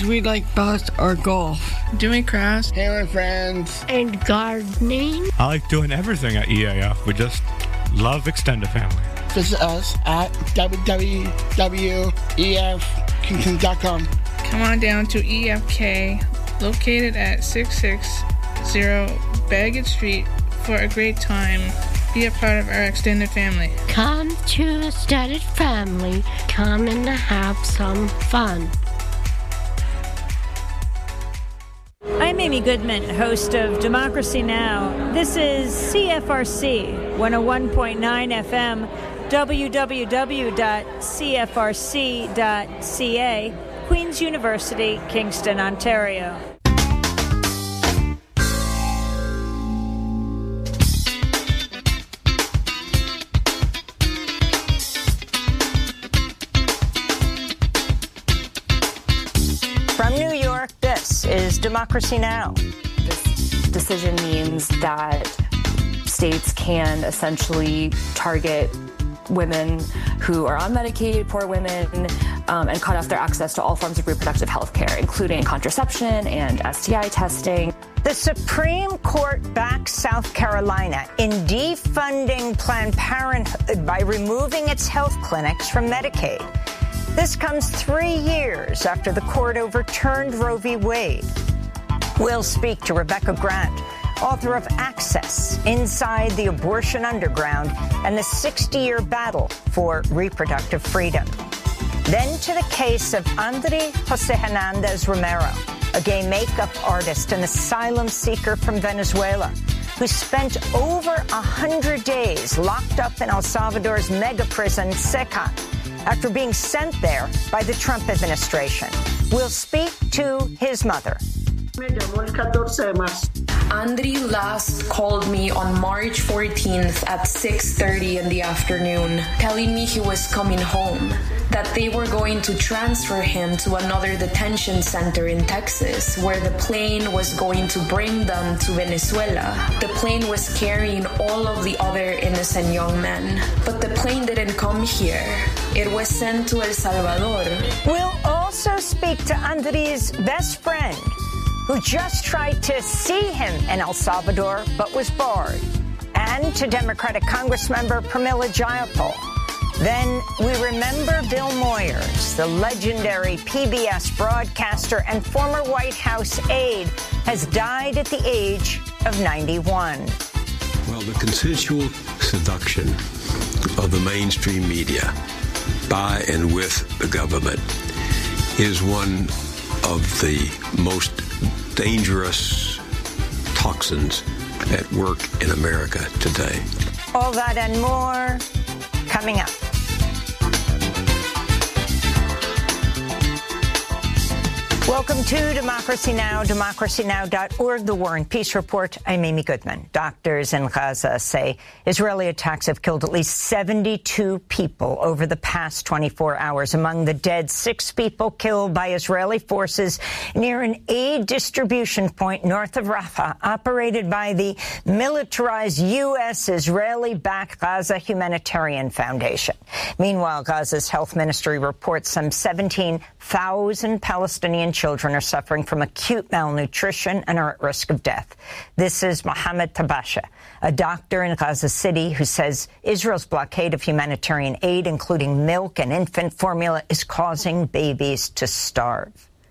we like best or golf. Doing crafts. Hanging with friends. And gardening. I like doing everything at EAF. We just love extended family. Visit us at www.efkingston.com. Come on down to EFK, located at 660 Baggett Street, for a great time. Be a part of our extended family. Come to extended family. Come and have some fun. I'm Amy Goodman, host of Democracy Now! This is CFRC 101.9 FM, www.cfrc.ca, Queen's University, Kingston, Ontario. From New York, this is Democracy Now! This decision means that states can essentially target women who are unmedicated, poor women, and cut off their access to all forms of reproductive health care, including contraception and STI testing. The Supreme Court backs South Carolina in defunding Planned Parenthood by removing its health clinics from Medicaid. This comes 3 years after the court overturned Roe v. Wade. We'll speak to Rebecca Grant, author of Access, Inside the Abortion Underground, and the 60-year battle for reproductive freedom. Then to the case of André José Hernández Romero, a gay makeup artist and asylum seeker from Venezuela, who spent over 100 days locked up in El Salvador's mega prison, Seca, after being sent there by the Trump administration. We'll speak to his mother. André last called me on March 14th at 6:30 in the afternoon, telling me he was coming home, that they were going to transfer him to another detention center in Texas, where the plane was going to bring them to Venezuela. The plane was carrying all of the other innocent young men, but the plane didn't come here. It was sent to El Salvador. We'll also speak to André's best friend, who just tried to see him in El Salvador but was barred, and to Democratic Congressmember Pramila Jayapal. Then we remember Bill Moyers, the legendary PBS broadcaster and former White House aide, has died at the age of 91. Well, the consensual seduction of the mainstream media by and with the government is one of the most dangerous toxins at work in America today. All that and more coming up. Welcome to Democracy Now!, democracynow.org, the War and Peace Report. I'm Amy Goodman. Doctors in Gaza say Israeli attacks have killed at least 72 people over the past 24 hours. Among the dead, 6 people killed by Israeli forces near an aid distribution point north of Rafah, operated by the militarized U.S.-Israeli-backed Gaza Humanitarian Foundation. Meanwhile, Gaza's health ministry reports some 17,000 Palestinian children are suffering from acute malnutrition and are at risk of death. This is Mohammed Tabasha, a doctor in Gaza City, who says Israel's blockade of humanitarian aid, including milk and infant formula, is causing babies to starve.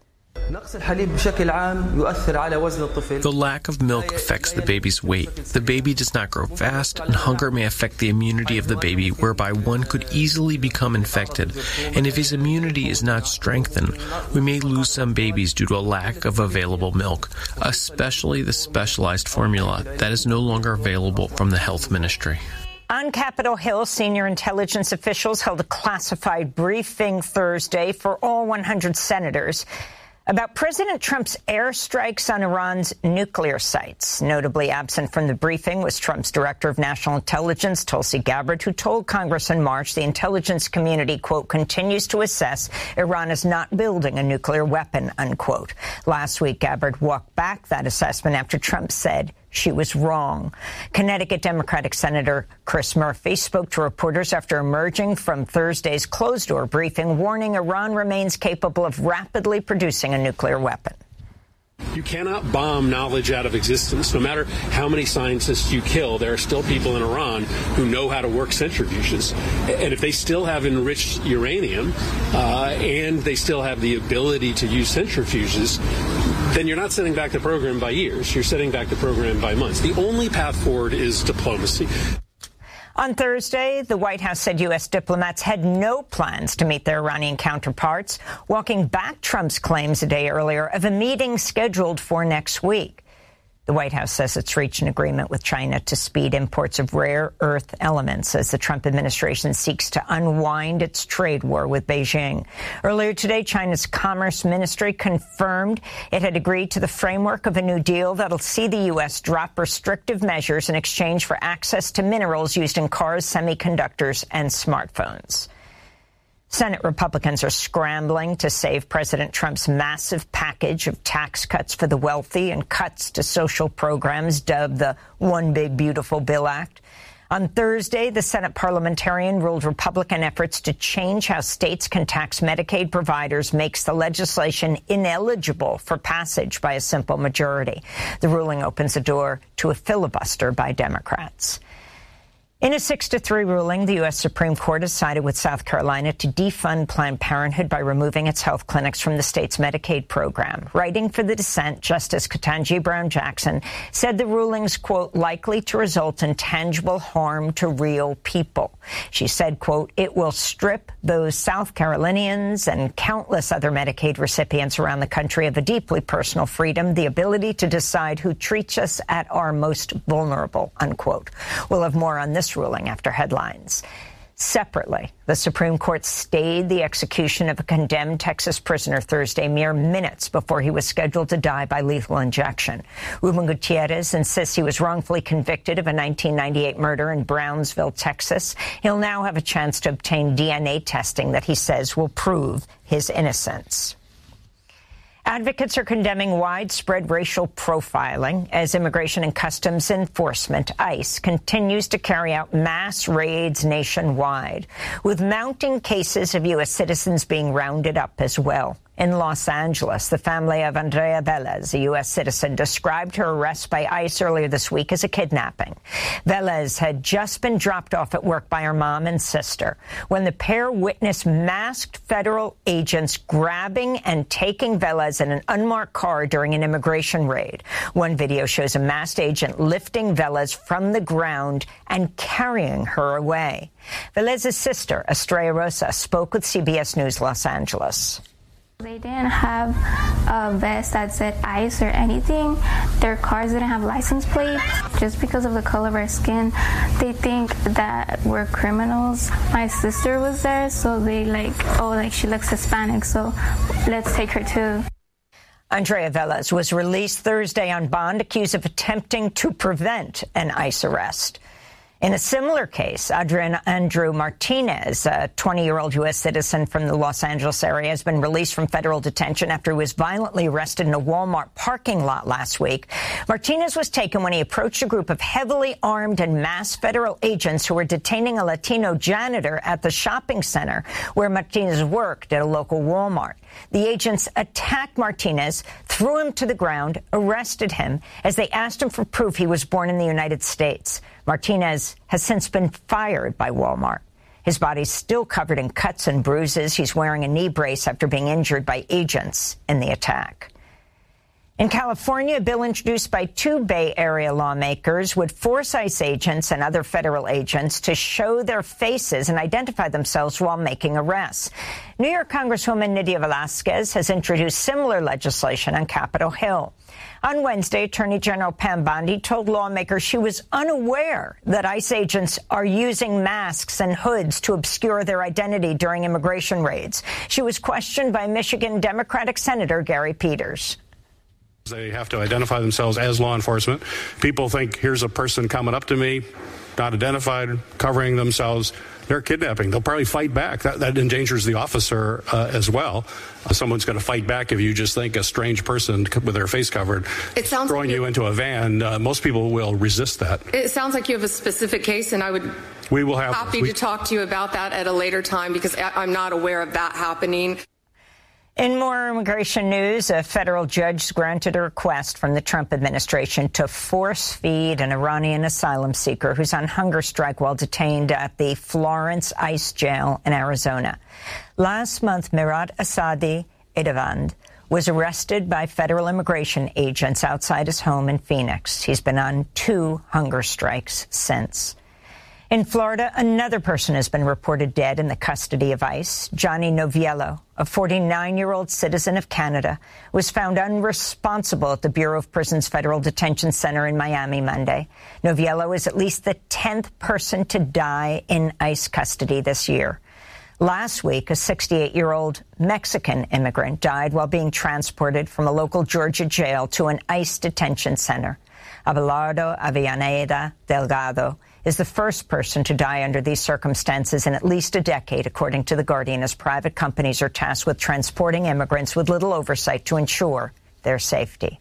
The lack of milk affects the baby's weight. The baby does not grow fast, and hunger may affect the immunity of the baby, whereby one could easily become infected. And if his immunity is not strengthened, we may lose some babies due to a lack of available milk, especially the specialized formula that is no longer available from the health ministry. On Capitol Hill, senior intelligence officials held a classified briefing Thursday for all 100 senators about President Trump's airstrikes on Iran's nuclear sites. Notably absent from the briefing was Trump's Director of National Intelligence, Tulsi Gabbard, who told Congress in March the intelligence community, quote, continues to assess Iran is not building a nuclear weapon, unquote. Last week, Gabbard walked back that assessment after Trump said she was wrong. Connecticut Democratic Senator Chris Murphy spoke to reporters after emerging from Thursday's closed-door briefing, warning Iran remains capable of rapidly producing a nuclear weapon. You cannot bomb knowledge out of existence. No matter how many scientists you kill, there are still people in Iran who know how to work centrifuges. And if they still have enriched uranium and they still have the ability to use centrifuges, then you're not setting back the program by years. You're setting back the program by months. The only path forward is diplomacy. On Thursday, the White House said U.S. diplomats had no plans to meet their Iranian counterparts, walking back Trump's claims a day earlier of a meeting scheduled for next week. The White House says it's reached an agreement with China to speed imports of rare earth elements as the Trump administration seeks to unwind its trade war with Beijing. Earlier today, China's Commerce Ministry confirmed it had agreed to the framework of a new deal that'll see the U.S. drop restrictive measures in exchange for access to minerals used in cars, semiconductors, and smartphones. Senate Republicans are scrambling to save President Trump's massive package of tax cuts for the wealthy and cuts to social programs dubbed the One Big Beautiful Bill Act. On Thursday, the Senate parliamentarian ruled Republican efforts to change how states can tax Medicaid providers makes the legislation ineligible for passage by a simple majority. The ruling opens the door to a filibuster by Democrats. In a 6-3 ruling, the U.S. Supreme Court has sided with South Carolina to defund Planned Parenthood by removing its health clinics from the state's Medicaid program. Writing for the dissent, Justice Ketanji Brown Jackson said the ruling's, quote, likely to result in tangible harm to real people. She said, quote, it will strip those South Carolinians and countless other Medicaid recipients around the country of a deeply personal freedom, the ability to decide who treats us at our most vulnerable, unquote. We'll have more on this ruling after headlines. Separately, the Supreme Court stayed the execution of a condemned Texas prisoner Thursday, mere minutes before he was scheduled to die by lethal injection. Ruben Gutierrez insists he was wrongfully convicted of a 1998 murder in Brownsville, Texas. He'll now have a chance to obtain DNA testing that he says will prove his innocence. Advocates are condemning widespread racial profiling as Immigration and Customs Enforcement, ICE, continues to carry out mass raids nationwide, with mounting cases of U.S. citizens being rounded up as well. In Los Angeles, the family of Andrea Velez, a U.S. citizen, described her arrest by ICE earlier this week as a kidnapping. Velez had just been dropped off at work by her mom and sister when the pair witnessed masked federal agents grabbing and taking Velez in an unmarked car during an immigration raid. One video shows a masked agent lifting Velez from the ground and carrying her away. Velez's sister, Estrella Rosa, spoke with CBS News Los Angeles. They didn't have a vest that said ICE or anything. Their cars didn't have license plates. Just because of the color of our skin, they think that we're criminals. My sister was there, so they she looks Hispanic, so let's take her too. Andrea Velez was released Thursday on bond, accused of attempting to prevent an ICE arrest. In a similar case, Adrian Andrew Martinez, a 20-year-old U.S. citizen from the Los Angeles area, has been released from federal detention after he was violently arrested in a Walmart parking lot last week. Martinez was taken when he approached a group of heavily armed and masked federal agents who were detaining a Latino janitor at the shopping center where Martinez worked at a local Walmart. The agents attacked Martinez, threw him to the ground, arrested him as they asked him for proof he was born in the United States. Martinez has since been fired by Walmart. His body's still covered in cuts and bruises. He's wearing a knee brace after being injured by agents in the attack. In California, a bill introduced by two Bay Area lawmakers would force ICE agents and other federal agents to show their faces and identify themselves while making arrests. New York Congresswoman Nydia Velázquez has introduced similar legislation on Capitol Hill. On Wednesday, Attorney General Pam Bondi told lawmakers she was unaware that ICE agents are using masks and hoods to obscure their identity during immigration raids. She was questioned by Michigan Democratic Senator Gary Peters. They have to identify themselves as law enforcement. People think, here's a person coming up to me, not identified, covering themselves. They're kidnapping. They'll probably fight back. That endangers the officer as well. Someone's going to fight back if you just think a strange person with their face covered throwing you into a van. Most people will resist that. It sounds like you have a specific case, and I would be happy to talk to you about that at a later time, because I'm not aware of that happening. In more immigration news, a federal judge granted a request from the Trump administration to force-feed an Iranian asylum seeker who's on hunger strike while detained at the Florence ICE jail in Arizona. Last month, Mirat Asadi Edavand was arrested by federal immigration agents outside his home in Phoenix. He's been on 2 hunger strikes since. In Florida, another person has been reported dead in the custody of ICE. Johnny Noviello, a 49-year-old citizen of Canada, was found unresponsible at the Bureau of Prisons Federal Detention Center in Miami Monday. Noviello is at least the 10th person to die in ICE custody this year. Last week, a 68-year-old Mexican immigrant died while being transported from a local Georgia jail to an ICE detention center. Abelardo Avellaneda Delgado is the first person to die under these circumstances in at least a decade, according to The Guardian, as private companies are tasked with transporting immigrants with little oversight to ensure their safety.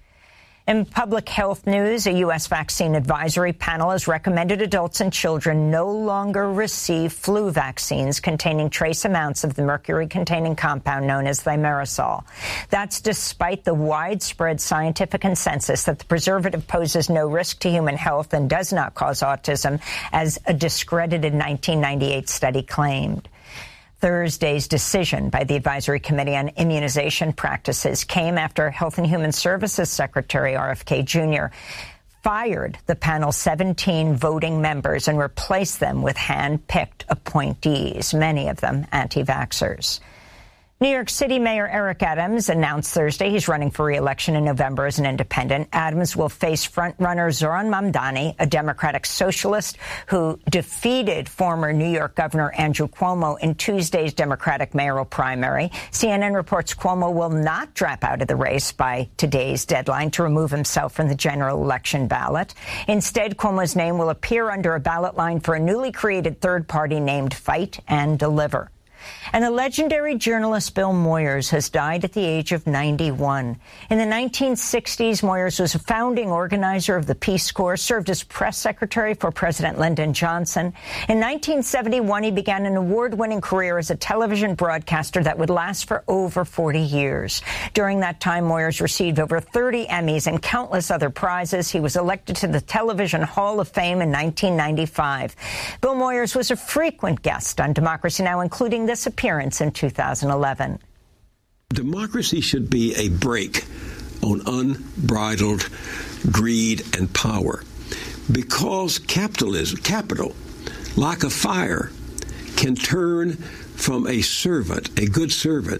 In public health news, a U.S. vaccine advisory panel has recommended adults and children no longer receive flu vaccines containing trace amounts of the mercury-containing compound known as thimerosal. That's despite the widespread scientific consensus that the preservative poses no risk to human health and does not cause autism, as a discredited 1998 study claimed. Thursday's decision by the Advisory Committee on Immunization Practices came after Health and Human Services Secretary RFK Jr. fired the panel's 17 voting members and replaced them with hand-picked appointees, many of them anti-vaxxers. New York City Mayor Eric Adams announced Thursday he's running for re-election in November as an independent. Adams will face frontrunner Zohran Mamdani, a Democratic socialist who defeated former New York Governor Andrew Cuomo in Tuesday's Democratic mayoral primary. CNN reports Cuomo will not drop out of the race by today's deadline to remove himself from the general election ballot. Instead, Cuomo's name will appear under a ballot line for a newly created third party named Fight and Deliver. And the legendary journalist Bill Moyers has died at the age of 91. In the 1960s, Moyers was a founding organizer of the Peace Corps, served as press secretary for President Lyndon Johnson. In 1971, he began an award-winning career as a television broadcaster that would last for over 40 years. During that time, Moyers received over 30 Emmys and countless other prizes. He was elected to the Television Hall of Fame in 1995. Bill Moyers was a frequent guest on Democracy Now!, including this appearance in 2011. Democracy should be a brake on unbridled greed and power, because capital, like a fire, can turn from a servant, a good servant,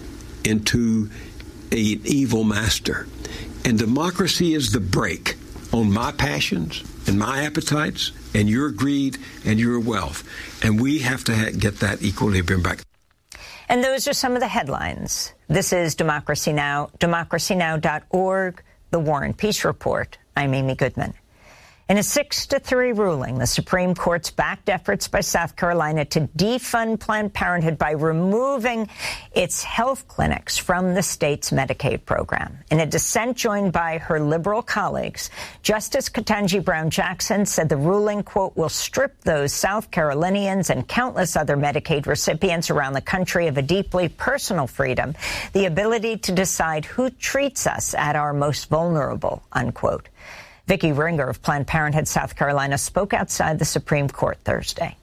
into an evil master. And democracy is the brake on my passions and my appetites and your greed and your wealth. And we have to get that equilibrium back. And those are some of the headlines. This is Democracy Now!, democracynow.org, The War and Peace Report. I'm Amy Goodman. In a 6-3 ruling, the Supreme Court's backed efforts by South Carolina to defund Planned Parenthood by removing its health clinics from the state's Medicaid program. In a dissent joined by her liberal colleagues, Justice Ketanji Brown Jackson said the ruling, quote, will strip those South Carolinians and countless other Medicaid recipients around the country of a deeply personal freedom, the ability to decide who treats us at our most vulnerable, unquote. Vicki Ringer of Planned Parenthood South Carolina spoke outside the Supreme Court Thursday.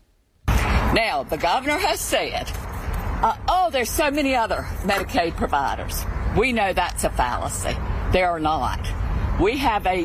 Now, the governor has said, there's so many other Medicaid providers. We know that's a fallacy. There are not. We have a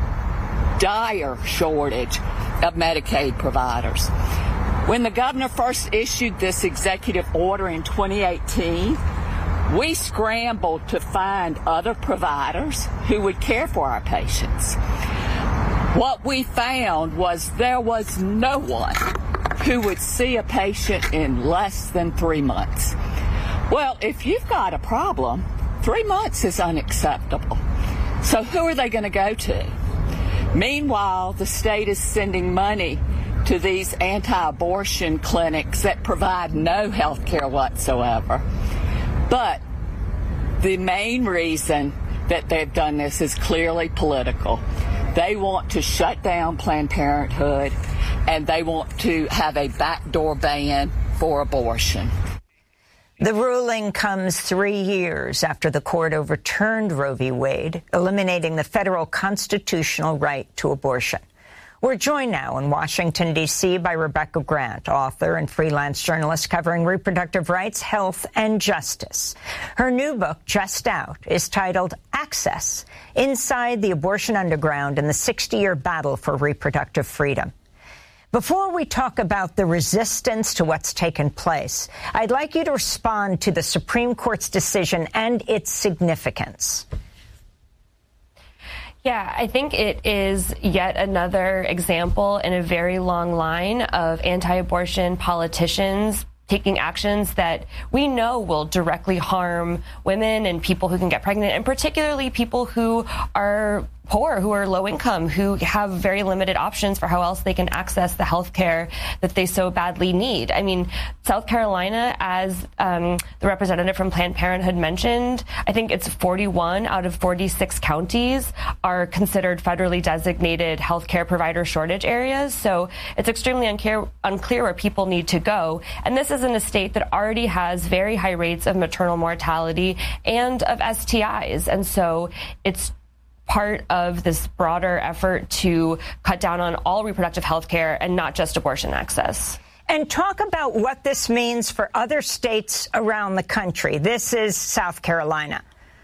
dire shortage of Medicaid providers. When the governor first issued this executive order in 2018, we scrambled to find other providers who would care for our patients. What we found was there was no one who would see a patient in less than 3 months. Well, if you've got a problem, 3 months is unacceptable. So who are they going to go to? Meanwhile, the state is sending money to these anti-abortion clinics that provide no health care whatsoever. But the main reason that they've done this is clearly political. They want to shut down Planned Parenthood, and they want to have a backdoor ban for abortion. The ruling comes 3 years after the court overturned Roe v. Wade, eliminating the federal constitutional right to abortion. We're joined now in Washington, D.C. by Rebecca Grant, author and freelance journalist covering reproductive rights, health, and justice. Her new book, just out, is titled Access: Inside the Abortion Underground and the 60-Year Battle for Reproductive Freedom. Before we talk about the resistance to what's taken place, I'd like you to respond to the Supreme Court's decision and its significance. Yeah, I think it is yet another example in a very long line of anti-abortion politicians taking actions that we know will directly harm women and people who can get pregnant, and particularly people who are poor, who are low income, who have very limited options for how else they can access the health care that they so badly need. I mean, South Carolina, as the representative from Planned Parenthood mentioned, I think it's 41 out of 46 counties are considered federally designated health care provider shortage areas. So it's extremely unclear where people need to go. And this is in a state that already has very high rates of maternal mortality and of STIs. And so it's part of this broader effort to cut down on all reproductive health care and not just abortion access. And talk about what this means for other states around the country. This is South Carolina.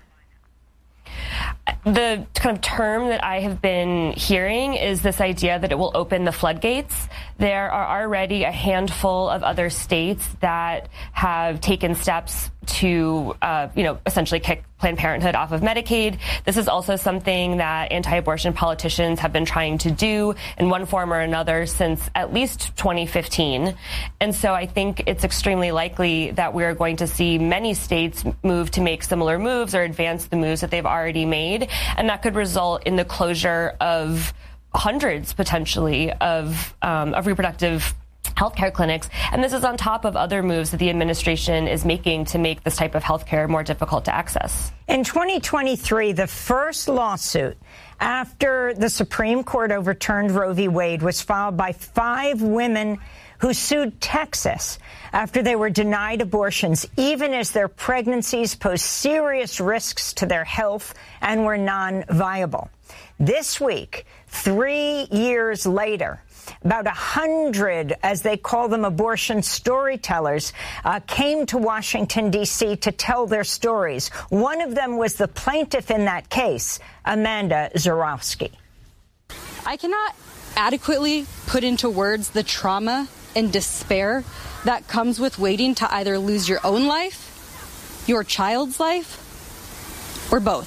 The kind of term that I have been hearing is this idea that it will open the floodgates. There are already a handful of other states that have taken steps to, essentially kick Planned Parenthood off of Medicaid. This is also something that anti-abortion politicians have been trying to do in one form or another since at least 2015. And so I think it's extremely likely that we're going to see many states move to make similar moves or advance the moves that they've already made. And that could result in the closure of hundreds, potentially, of reproductive healthcare clinics. And this is on top of other moves that the administration is making to make this type of healthcare more difficult to access. In 2023, the first lawsuit after the Supreme Court overturned Roe v. Wade was filed by 5 women who sued Texas after they were denied abortions, even as their pregnancies posed serious risks to their health and were non-viable. This week, 3 years later, about 100, as they call them, abortion storytellers, came to Washington, D.C. to tell their stories. One of them was the plaintiff in that case, Amanda Zurawski. I cannot adequately put into words the trauma and despair that comes with waiting to either lose your own life, your child's life, or both.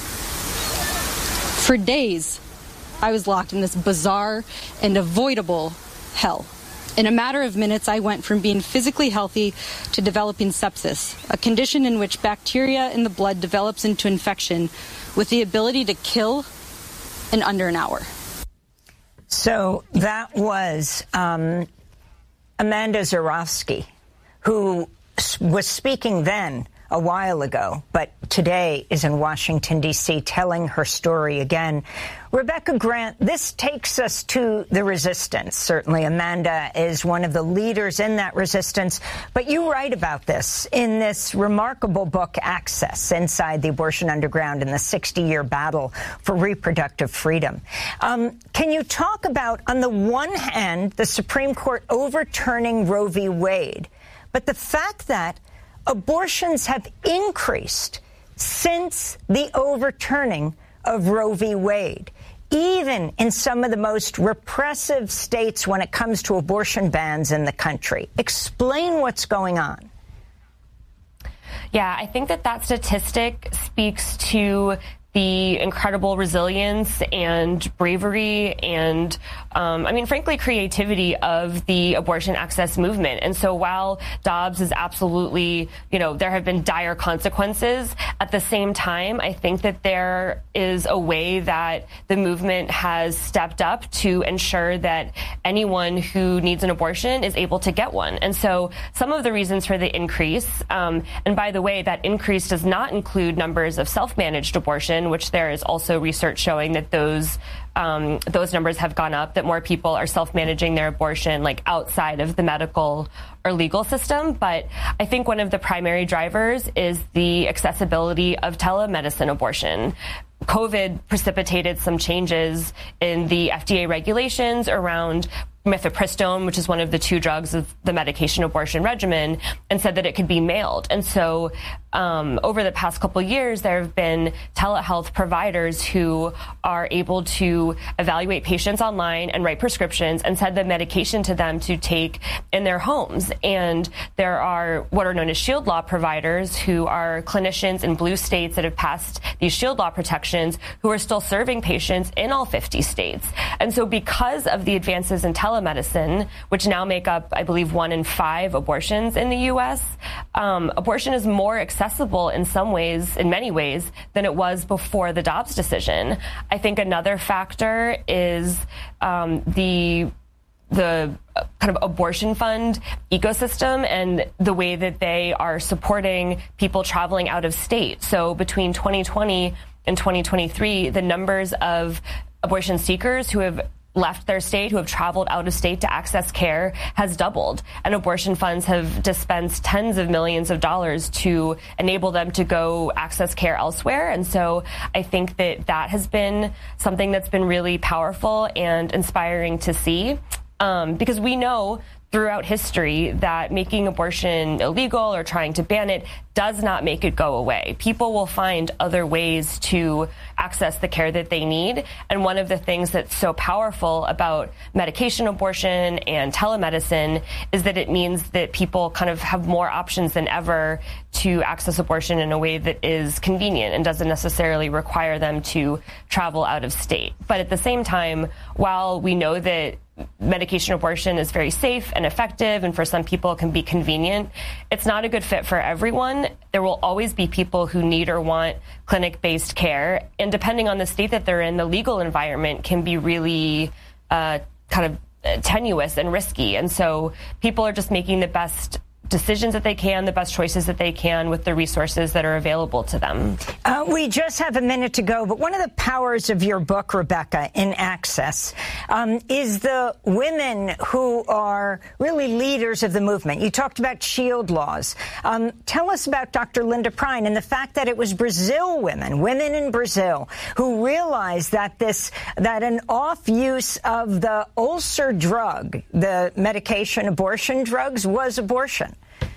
For days, I was locked in this bizarre and avoidable hell. In a matter of minutes, I went from being physically healthy to developing sepsis, a condition in which bacteria in the blood develops into infection with the ability to kill in under an hour. So that was Amanda Zurawski, who was speaking then a while ago, but today is in Washington, D.C., telling her story again. Rebecca Grant, this takes us to the resistance. Certainly, Amanda is one of the leaders in that resistance. But you write about this in this remarkable book, Access: Inside the Abortion Underground and the 60-Year Battle for Reproductive Freedom. Can you talk about, on the one hand, the Supreme Court overturning Roe v. Wade, but the fact that abortions have increased since the overturning of Roe v. Wade, even in some of the most repressive states when it comes to abortion bans in the country? Explain what's going on. Yeah, I think that statistic speaks to the incredible resilience and bravery and, frankly, creativity of the abortion access movement. And so while Dobbs is absolutely, there have been dire consequences, at the same time, I think that there is a way that the movement has stepped up to ensure that anyone who needs an abortion is able to get one. And so some of the reasons for the increase, and by the way, that increase does not include numbers of self-managed abortion, which there is also research showing that those numbers have gone up, that more people are self-managing their abortion like outside of the medical or legal system. But I think one of the primary drivers is the accessibility of telemedicine abortion. COVID precipitated some changes in the FDA regulations around mifepristone, which is one of the 2 drugs of the medication abortion regimen, and said that it could be mailed. And so over the past couple of years, there have been telehealth providers who are able to evaluate patients online and write prescriptions and send the medication to them to take in their homes. And there are what are known as shield law providers who are clinicians in blue states that have passed these shield law protections who are still serving patients in all 50 states. And so because of the advances in telemedicine, which now make up, I believe, 1 in 5 abortions in the U.S., abortion is more accessible in many ways, than it was before the Dobbs decision. I think another factor is the kind of abortion fund ecosystem and the way that they are supporting people traveling out of state. So between 2020 and 2023, the numbers of abortion seekers who have left their state, who have traveled out of state to access care, has doubled. And abortion funds have dispensed tens of millions of dollars to enable them to go access care elsewhere. And so I think that has been something that's been really powerful and inspiring to see, because we know throughout history that making abortion illegal or trying to ban it does not make it go away. People will find other ways to access the care that they need. And one of the things that's so powerful about medication abortion and telemedicine is that it means that people kind of have more options than ever to access abortion in a way that is convenient and doesn't necessarily require them to travel out of state. But at the same time, while we know that medication abortion is very safe and effective, and for some people it can be convenient, it's not a good fit for everyone. There will always be people who need or want clinic-based care, and depending on the state that they're in, the legal environment can be really kind of tenuous and risky. And so people are just making the best decisions that they can, the best choices that they can with the resources that are available to them. We just have a minute to go, but one of the powers of your book, Rebecca, in Access, is the women who are really leaders of the movement. You talked about shield laws. Tell us about Dr. Linda Prine and the fact that it was women in Brazil, who realized that an off-use of the ulcer drug, the medication abortion drugs, was abortion.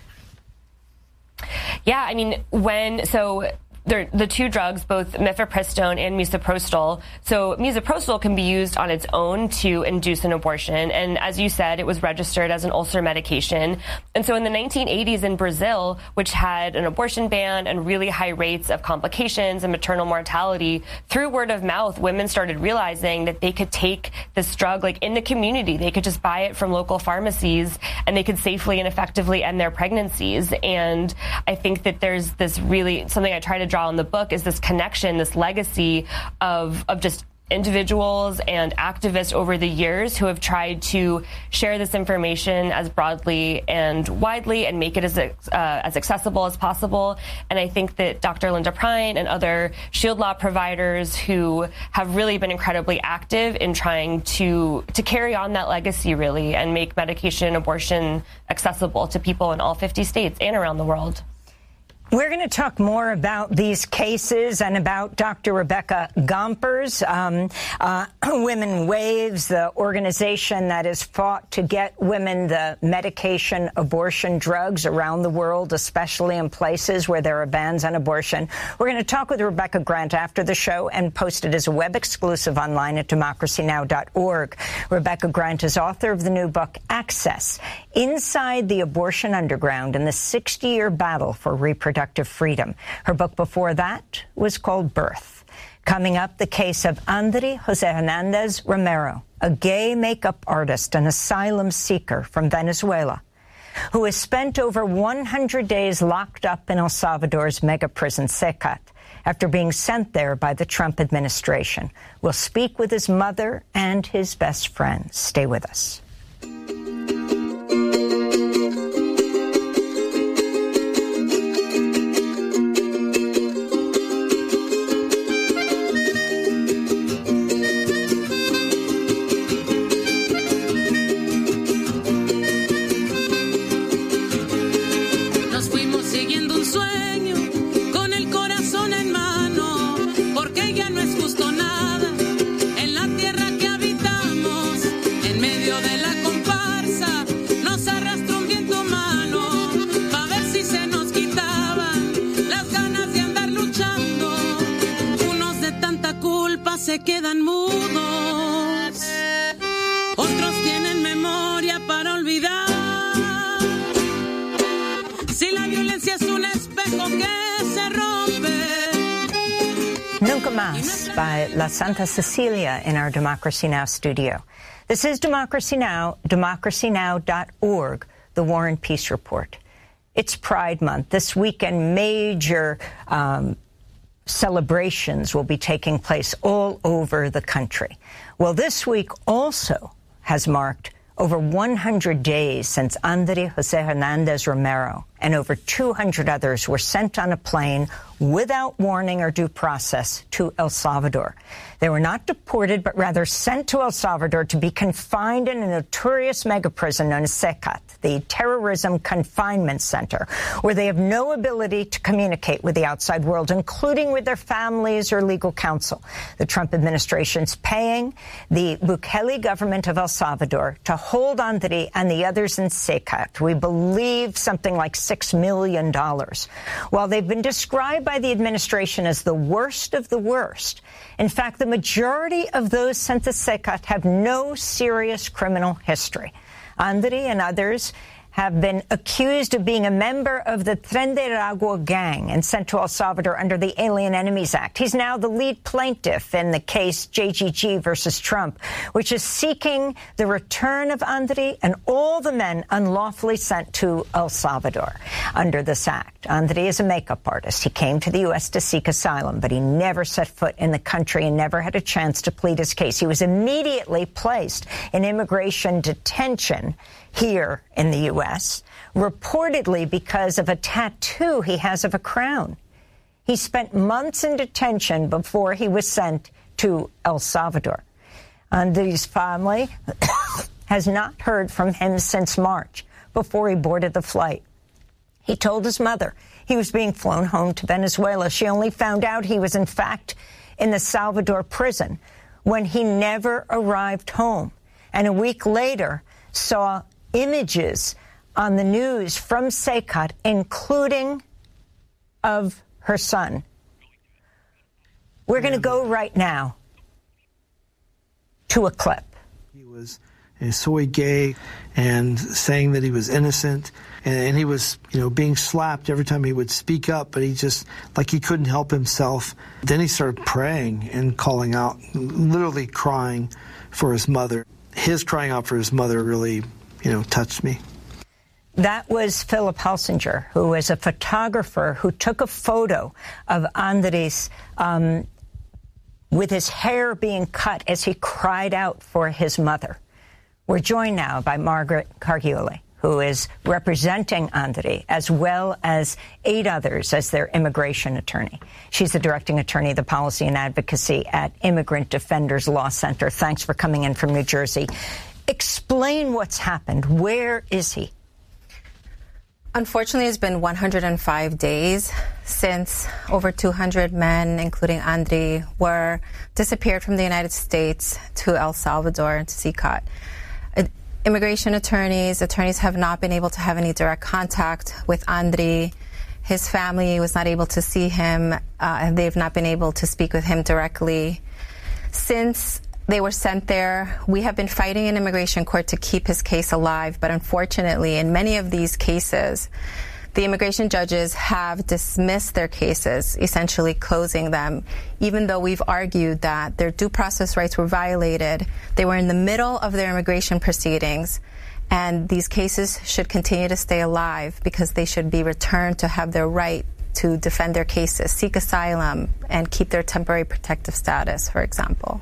Yeah, I mean, the 2 drugs, both mifepristone and misoprostol. So misoprostol can be used on its own to induce an abortion. And as you said, it was registered as an ulcer medication. And so in the 1980s in Brazil, which had an abortion ban and really high rates of complications and maternal mortality, through word of mouth, women started realizing that they could take this drug like in the community. They could just buy it from local pharmacies and they could safely and effectively end their pregnancies. And I think that there's this really something I try to draw in the book is this connection, this legacy of just individuals and activists over the years who have tried to share this information as broadly and widely and make it as accessible as possible. And I think that Dr. Linda Prine and other shield law providers who have really been incredibly active in trying to carry on that legacy, really, and make medication abortion accessible to people in all 50 states and around the world. We're going to talk more about these cases and about Dr. Rebecca Gompers, Women Waves, the organization that has fought to get women the medication abortion drugs around the world, especially in places where there are bans on abortion. We're going to talk with Rebecca Grant after the show and post it as a web exclusive online at democracynow.org. Rebecca Grant is author of the new book, Access: Inside the Abortion Underground and the 60-Year Battle for Reproductive Freedom. Her book before that was called Birth. Coming up, the case of André Jose Hernandez Romero, a gay makeup artist and asylum seeker from Venezuela, who has spent over 100 days locked up in El Salvador's mega prison CECAT after being sent there by the Trump administration. We'll speak with his mother and his best friend. Stay with us. Se quedan mudos, otros tienen memoria para olvidar. Si la violencia es un espejo que se rompe. Nunca Más by La Santa Cecilia in our Democracy Now! Studio. This is Democracy Now!, democracynow.org, the War and Peace Report. It's Pride Month. This weekend, major celebrations will be taking place all over the country. Well, this week also has marked over 100 days since André Jose Hernandez Romero and over 200 others were sent on a plane without warning or due process to El Salvador. They were not deported, but rather sent to El Salvador to be confined in a notorious mega prison known as CECAT, the Terrorism Confinement Center, where they have no ability to communicate with the outside world, including with their families or legal counsel. The Trump administration's paying the Bukele government of El Salvador to hold André and the others in CECAT. We believe something like $6 million. While they've been described by the administration as the worst of the worst, in fact, the majority of those sent to CECAT have no serious criminal history. André and others have been accused of being a member of the Tren de Aragua gang and sent to El Salvador under the Alien Enemies Act. He's now the lead plaintiff in the case JGG versus Trump, which is seeking the return of André and all the men unlawfully sent to El Salvador under this act. André is a makeup artist. He came to the U.S. to seek asylum, but he never set foot in the country and never had a chance to plead his case. He was immediately placed in immigration detention here in the U.S., reportedly because of a tattoo he has of a crown. He spent months in detention before he was sent to El Salvador. André's family has not heard from him since March, before he boarded the flight. He told his mother he was being flown home to Venezuela. She only found out he was, in fact, in the Salvador prison when he never arrived home. And a week later, saw images on the news from CECAT, including of her son. We're going to go right now to a clip. He was soy gay and saying that he was innocent, and he was, being slapped every time he would speak up, but he just, like he couldn't help himself. Then he started praying and calling out, literally crying for his mother. His crying out for his mother really touched me. That was Philip Helsinger, who is a photographer who took a photo of Andrés with his hair being cut as he cried out for his mother. We're joined now by Margaret Cargioli, who is representing André, as well as 8 others as their immigration attorney. She's the directing attorney of the policy and advocacy at Immigrant Defenders Law Center. Thanks for coming in from New Jersey. Explain what's happened. Where is he? Unfortunately, it's been 105 days since over 200 men, including André, were disappeared from the United States to El Salvador, to CECAT. Immigration attorneys have not been able to have any direct contact with André. His family was not able to see him, and they've not been able to speak with him directly. Since they were sent there, we have been fighting in immigration court to keep his case alive, but unfortunately, in many of these cases, The immigration judges have dismissed their cases, essentially closing them, even though we've argued that their due process rights were violated. They were in the middle of their immigration proceedings, and these cases should continue to stay alive because they should be returned to have their right to defend their cases, seek asylum, and keep their temporary protective status, for example.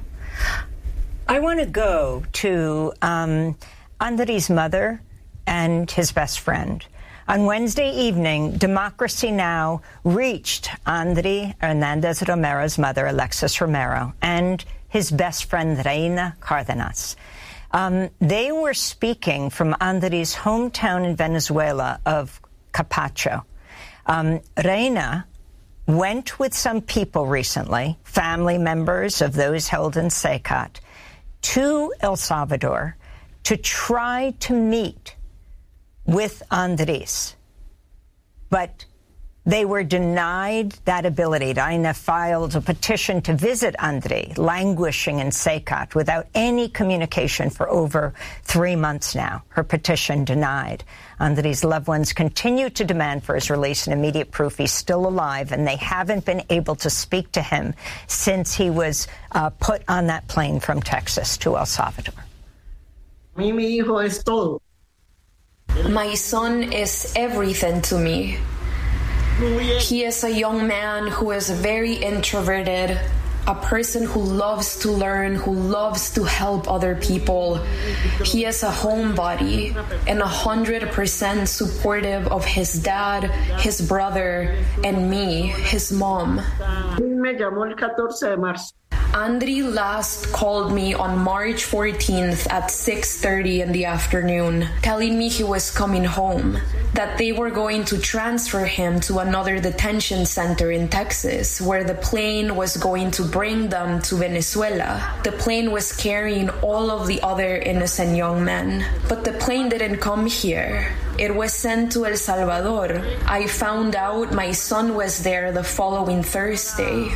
I want to go to Andri's mother and his best friend. On Wednesday evening, Democracy Now! Reached Andri Hernandez Romero's mother, Alexis Romero, and his best friend, Reina Cardenas. They were speaking from Andri's hometown in Venezuela of Capacho. Reina went with some people recently, family members of those held in SECAT, to El Salvador to try to meet with Andres. But they were denied that ability. Reina filed a petition to visit Andri, languishing in SECAT, without any communication for over 3 months now. Her petition denied. Andri's loved ones continue to demand for his release and immediate proof he's still alive, and they haven't been able to speak to him since he was put on that plane from Texas to El Salvador. Mi hijo es todo. My son is everything to me. He is a young man who is very introverted, a person who loves to learn, who loves to help other people. He is a homebody and 100% supportive of his dad, his brother, and me, his mom. Me llamó el 14 de marzo. Andri last called me on March 14th at 6:30 in the afternoon, telling me he was coming home, that they were going to transfer him to another detention center in Texas, where the plane was going to bring them to Venezuela. The plane was carrying all of the other innocent young men, but the plane didn't come here. It was sent to El Salvador. I found out my son was there the following Thursday.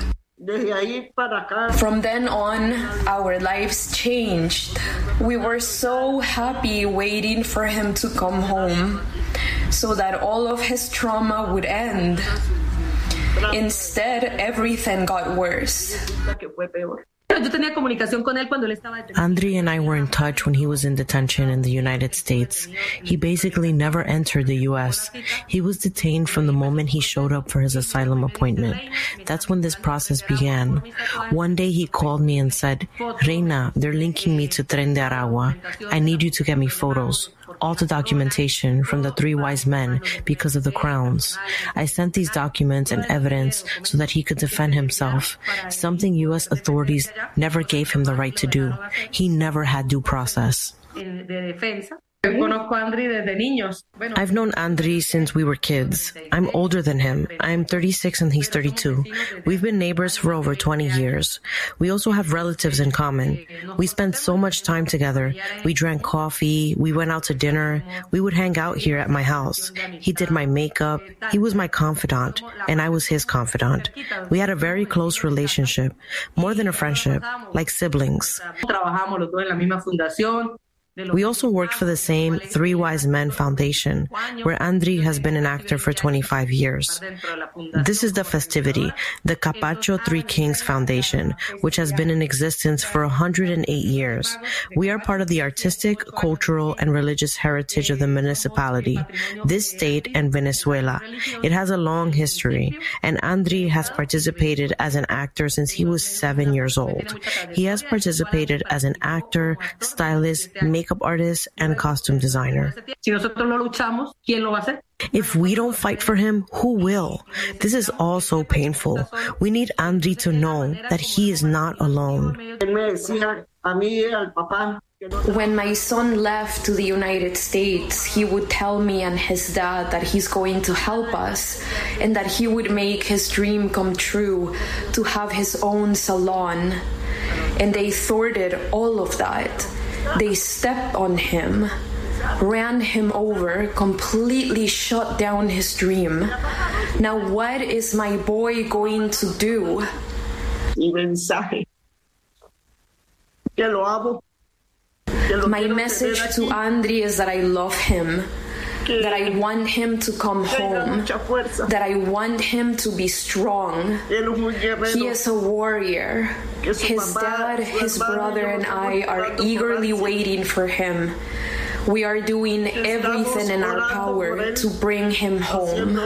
From then on, our lives changed. We were so happy waiting for him to come home so that all of his trauma would end. Instead, everything got worse. Andri and I were in touch when he was in detention in the United States. He basically never entered the U.S. He was detained from the moment he showed up for his asylum appointment. That's when this process began. One day he called me and said, "Reina, they're linking me to Tren de Aragua. I need you to get me photos." All the documentation from the 3 wise men because of the crowns. I sent these documents and evidence so that he could defend himself, something U.S. authorities never gave him the right to do. He never had due process. I've known Andri since we were kids. I'm older than him. I'm 36 and he's 32. We've been neighbors for over 20 years. We also have relatives in common. We spent so much time together. We drank coffee. We went out to dinner. We would hang out here at my house. He did my makeup. He was my confidant, and I was his confidant. We had a very close relationship, more than a friendship, like siblings. We also worked for the same 3 Wise Men Foundation, where Andri has been an actor for 25 years. This is the festivity, the Capacho 3 Kings Foundation, which has been in existence for 108 years. We are part of the artistic, cultural, and religious heritage of the municipality, this state, and Venezuela. It has a long history, and Andri has participated as an actor since he was 7 years old. He has participated as an actor, stylist, makeup artist, and costume designer. If we don't fight for him, who will? This is all so painful. We need Andri to know that he is not alone. When my son left to the United States, he would tell me and his dad that he's going to help us and that he would make his dream come true to have his own salon. And they thwarted all of that. They stepped on him, ran him over, completely shut down his dream. Now what is my boy going to do? My message to Andri is that I love him, that I want him to come home, that I want him to be strong. He is a warrior. His dad, his brother, and I are eagerly waiting for him. We are doing everything in our power to bring him home.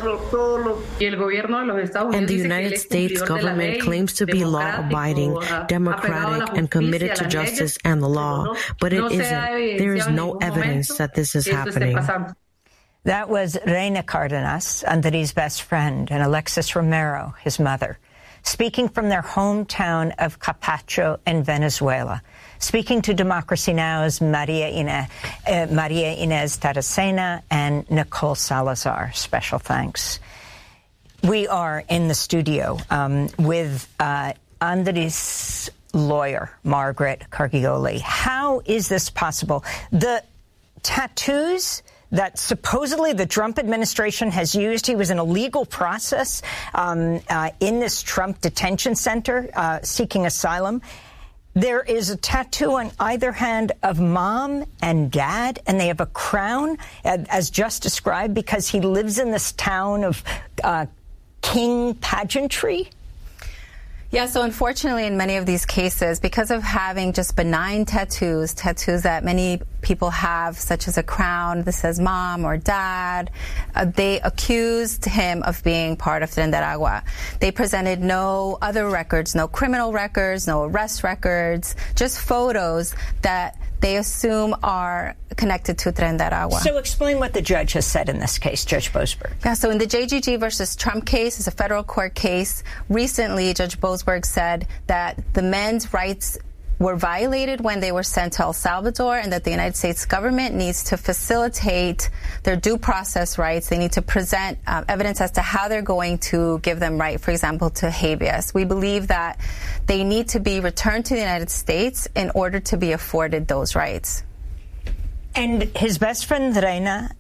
And the United States government claims to be law-abiding, democratic, and committed to justice and the law, but it isn't. There is no evidence that this is happening. That was Reina Cardenas, Andri's best friend, and Alexis Romero, his mother, speaking from their hometown of Capacho in Venezuela. Speaking to Democracy Now's Maria Inez Taracena and Nicole Salazar. Special thanks. We are in the studio with Andri's lawyer, Margaret Cargioli. How is this possible? The tattoos that supposedly the Trump administration has used, he was in a legal process in this Trump detention center seeking asylum. There is a tattoo on either hand of mom and dad, and they have a crown, as just described, because he lives in this town of king pageantry. Yeah, so unfortunately in many of these cases, because of having just benign tattoos that many people have, such as a crown that says mom or dad, they accused him of being part of Tren de Aragua. They presented no other records, no criminal records, no arrest records, just photos that they assume are connected to Tren de Aragua. So explain what the judge has said in this case, Judge Boasberg. Yeah, so in the JGG versus Trump case, it's a federal court case. Recently, Judge Boasberg said that the men's rights were violated when they were sent to El Salvador, and that the United States government needs to facilitate their due process rights. They need to present evidence as to how they're going to give them right, for example, to habeas. We believe that they need to be returned to the United States in order to be afforded those rights. And his best friend, Reina,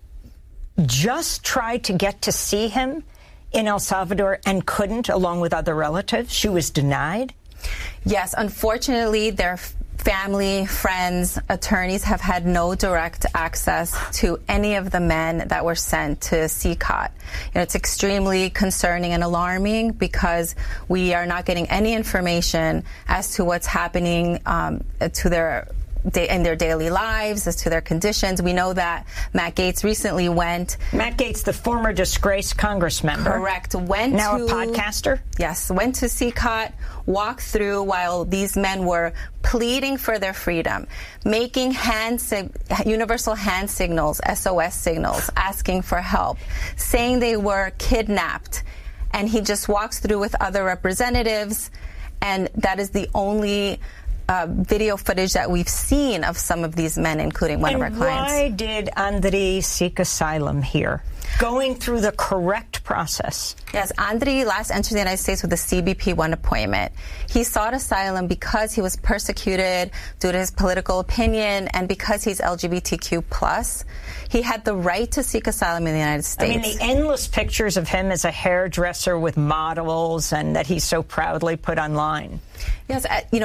just tried to get to see him in El Salvador and couldn't, along with other relatives. She was denied. Yes, unfortunately, their family, friends, attorneys have had no direct access to any of the men that were sent to CCOT. It's extremely concerning and alarming because we are not getting any information as to what's happening to their in their daily lives, as to their conditions. We know that Matt Gaetz recently went. Matt Gaetz, the former disgraced Congress member. Correct. Now a podcaster? Yes. Went to CCOT, walked through while these men were pleading for their freedom, making universal hand signals, SOS signals, asking for help, saying they were kidnapped. And he just walks through with other representatives, and that is the only video footage that we've seen of some of these men, including one of our clients. Why did Andri seek asylum here? Going through the correct process. Yes, Andri last entered the United States with a CBP-1 appointment. He sought asylum because he was persecuted due to his political opinion and because he's LGBTQ+. He had the right to seek asylum in the United States. I mean, the endless pictures of him as a hairdresser with models and that he so proudly put online. Yes,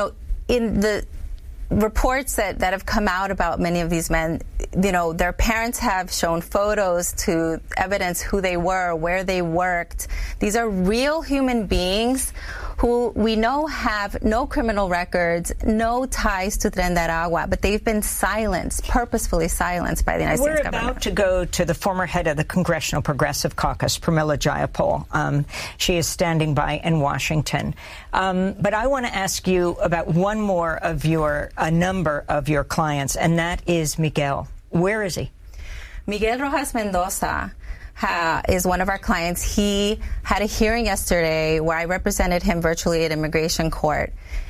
in the reports that have come out about many of these men, their parents have shown photos to evidence who they were, where they worked. These are real human beings who we know have no criminal records, no ties to Tren de Aragua, but they've been silenced, purposefully silenced by the United States government. We're about to go to the former head of the Congressional Progressive Caucus, Pramila Jayapal. She is standing by in Washington. But I want to ask you about one more of a number of your clients, and that is Miguel. Where is he? Miguel Rojas Mendoza is one of our clients. He had a hearing yesterday where I represented him virtually at immigration court.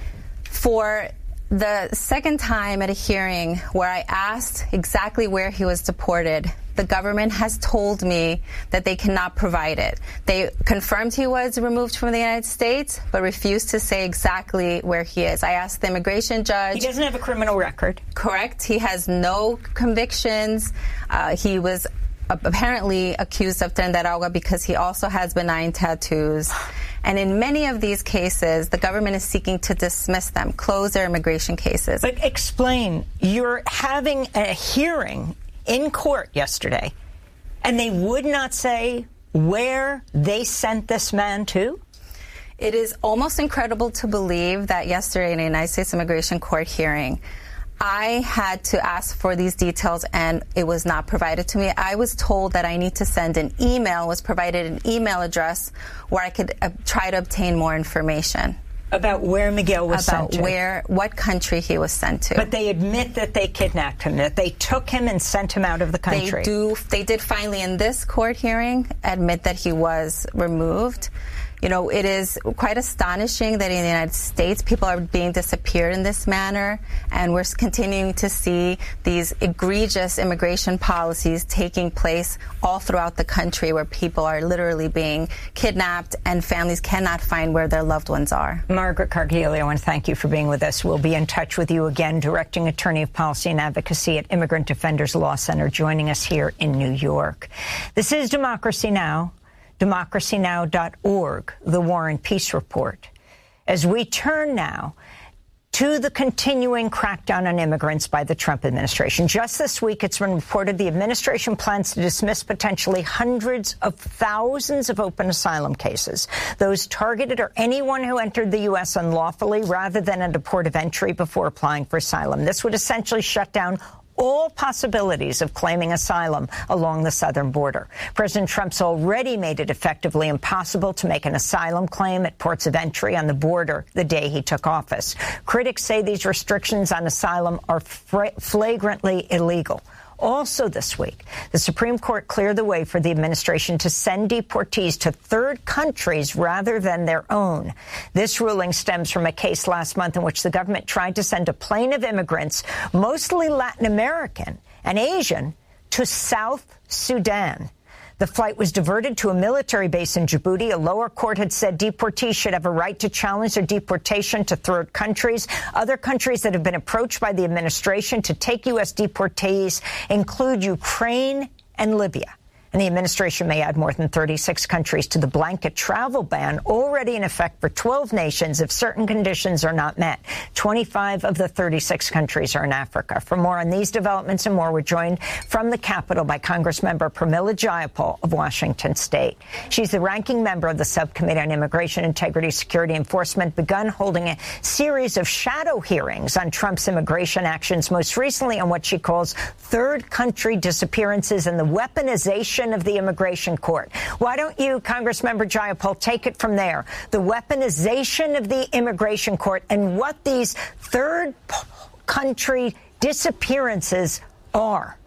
For the second time at a hearing where I asked exactly where he was deported, the government has told me that they cannot provide it. They confirmed he was removed from the United States, but refused to say exactly where he is. I asked the immigration judge. He doesn't have a criminal record. Correct. He has no convictions. He was apparently accused of Tren de Aragua because he also has benign tattoos. And in many of these cases, the government is seeking to dismiss them, close their immigration cases. But explain, you're having a hearing in court yesterday, And they would not say where they sent this man to? It is almost incredible to believe that yesterday in a United States Immigration Court hearing, I had to ask for these details and it was not provided to me. I was told that I need to send an email, was provided an email address where I could try to obtain more information. About where Miguel was sent to? About what country he was sent to. But they admit that they kidnapped him, that they took him and sent him out of the country. They did finally in this court hearing admit that he was removed. You know, it is quite astonishing that in the United States, people are being disappeared in this manner, and we're continuing to see these egregious immigration policies taking place all throughout the country where people are literally being kidnapped and families cannot find where their loved ones are. Margaret Cargilio, I want to thank you for being with us. We'll be in touch with you again, Directing Attorney of Policy and Advocacy at Immigrant Defenders Law Center, joining us here in New York. This is Democracy Now!, democracynow.org, the War and Peace Report. As we turn now to the continuing crackdown on immigrants by the Trump administration. Just this week, it's been reported the administration plans to dismiss potentially hundreds of thousands of open asylum cases. Those targeted are anyone who entered the U.S. unlawfully rather than at a port of entry before applying for asylum. This would essentially shut down all possibilities of claiming asylum along the southern border. President Trump's already made it effectively impossible to make an asylum claim at ports of entry on the border the day he took office. Critics say these restrictions on asylum are flagrantly illegal. Also this week, the Supreme Court cleared the way for the administration to send deportees to third countries rather than their own. This ruling stems from a case last month in which the government tried to send a plane of immigrants, mostly Latin American and Asian, to South Sudan. The flight was diverted to a military base in Djibouti. A lower court had said deportees should have a right to challenge their deportation to third countries. Other countries that have been approached by the administration to take U.S. deportees include Ukraine and Libya. And the administration may add more than 36 countries to the blanket travel ban already in effect for 12 nations if certain conditions are not met. 25 of the 36 countries are in Africa. For more on these developments and more, we're joined from the Capitol by Congressmember Pramila Jayapal of Washington State. She's the ranking member of the Subcommittee on Immigration, Integrity, Security Enforcement, begun holding a series of shadow hearings on Trump's immigration actions, most recently on what she calls third country disappearances and the weaponization of the immigration court. Why don't you, Congressmember Jayapal, take it from there? The weaponization of the immigration court and what these third country disappearances are.